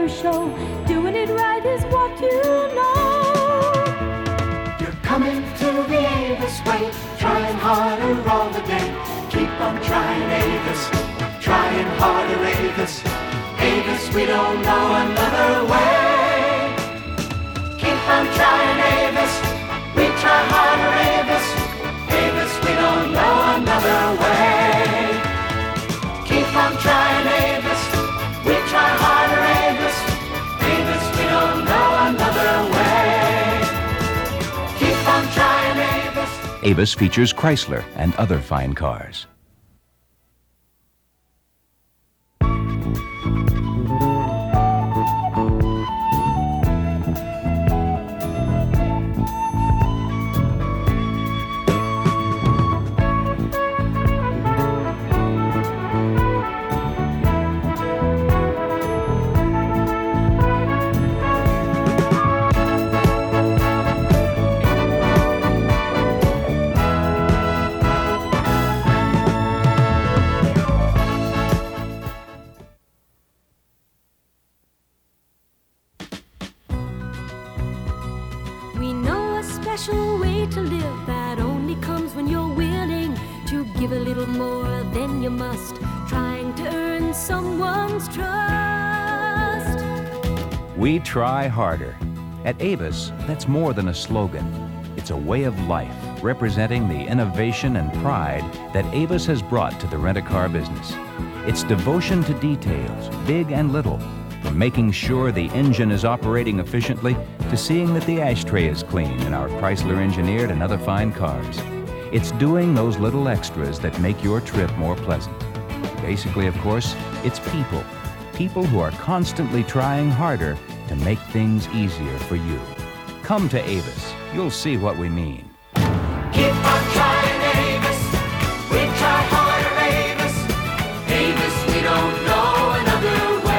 never show. Doing it right is what you know. You're coming to the Avis way, trying harder all the day. Keep on trying, Avis, trying harder, Avis. Avis, we don't know another way. Keep on trying, Avis, we try harder, Avis. Avis, we don't know another way. Keep on trying, Avis, we try harder, Avis. Avis, we don't know another way. Keep on trying, Avis. Avis features Chrysler and other fine cars. Special way to live that only comes when you're willing to give a little more than you must, trying to earn someone's trust. We try harder. At Avis, that's more than a slogan. It's a way of life representing the innovation and pride that Avis has brought to the rent-a-car business. It's devotion to details, big and little, from making sure the engine is operating efficiently to seeing that the ashtray is clean in our Chrysler engineered and other fine cars. It's doing those little extras that make your trip more pleasant. Basically, of course, it's people. People who are constantly trying harder to make things easier for you. Come to Avis. You'll see what we mean. Keep on trying, Avis. We try harder, Avis. Avis, we don't know another way.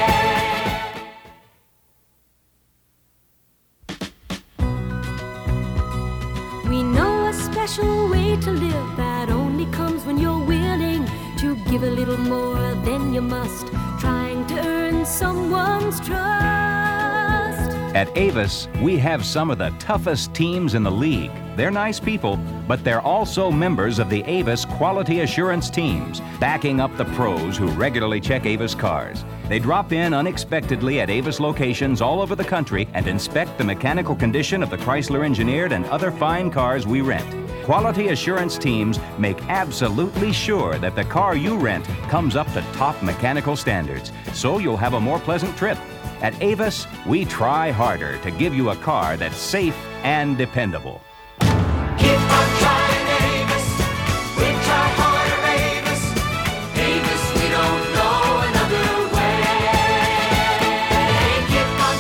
We know a special way to live that only comes when you're willing to give a little more than you must, trying to earn someone's trust. At Avis, we have some of the toughest teams in the league. They're nice people, but they're also members of the Avis Quality Assurance Teams, backing up the pros who regularly check Avis cars. They drop in unexpectedly at Avis locations all over the country and inspect the mechanical condition of the Chrysler engineered and other fine cars we rent. Quality Assurance Teams make absolutely sure that the car you rent comes up to top mechanical standards, so you'll have a more pleasant trip. At Avis, we try harder to give you a car that's safe and dependable. Keep on trying, Avis. We try harder, Avis. Avis, we don't know another way. Keep on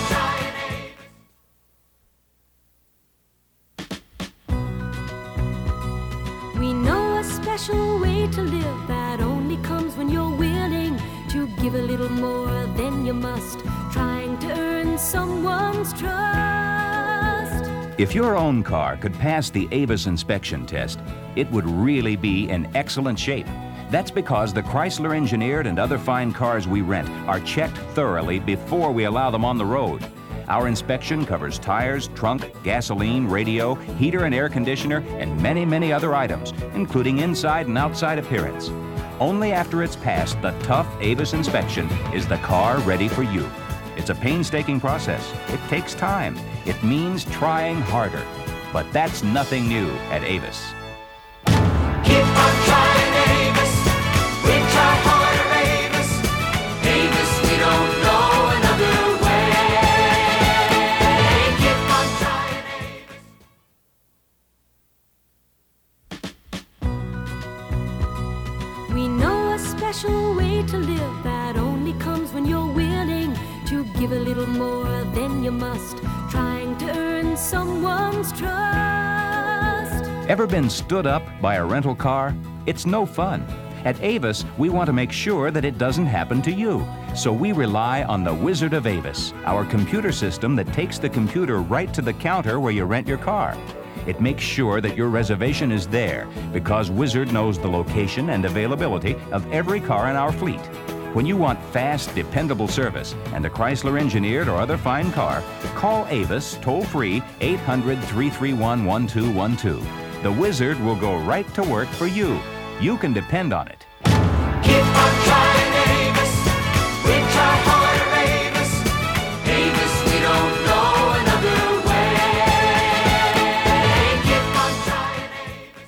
trying, Avis. We know a special way to live that only comes when you're willing to give a little more than you must, trying to earn someone's trust. If your own car could pass the Avis inspection test, it would really be in excellent shape. That's because the Chrysler engineered and other fine cars we rent are checked thoroughly before we allow them on the road. Our inspection covers tires, trunk, gasoline, radio, heater and air conditioner, and many, many other items, including inside and outside appearance. Only after it's passed the tough Avis inspection is the car ready for you. It's a painstaking process. It takes time. It means trying harder. But that's nothing new at Avis. Keep on trying, Avis. We try harder, Avis. Avis, we don't know another way. Keep on trying, Avis. We know a special way to live that only comes when you're willing to give a little more than you must, trying to earn someone's trust. Ever been stood up by a rental car? It's no fun. At Avis, we want to make sure that it doesn't happen to you. So we rely on the Wizard of Avis, our computer system that takes the computer right to the counter where you rent your car. It makes sure that your reservation is there because Wizard knows the location and availability of every car in our fleet. When you want fast, dependable service and a Chrysler engineered or other fine car, call Avis toll-free 800-331-1212. The Wizard will go right to work for you. You can depend on it. Keep on trying, Avis. We try harder, Avis. Avis, we don't know another way. Keep on trying, Avis.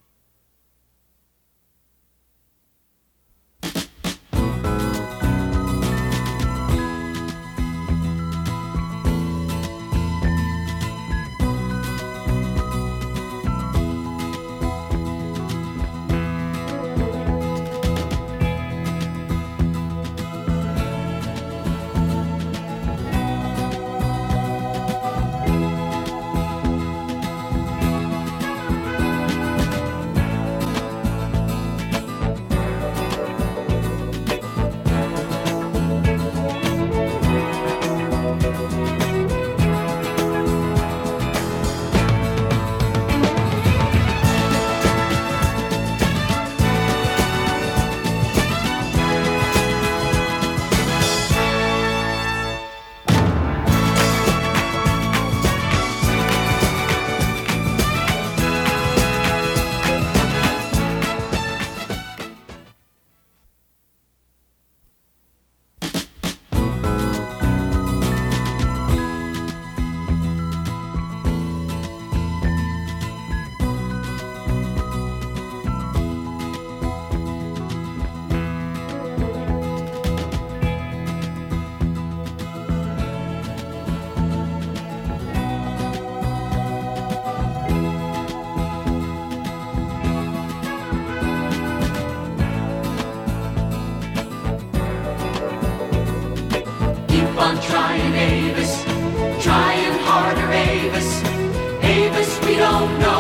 Keep on trying, Avis. Trying harder, Avis. Avis, we don't know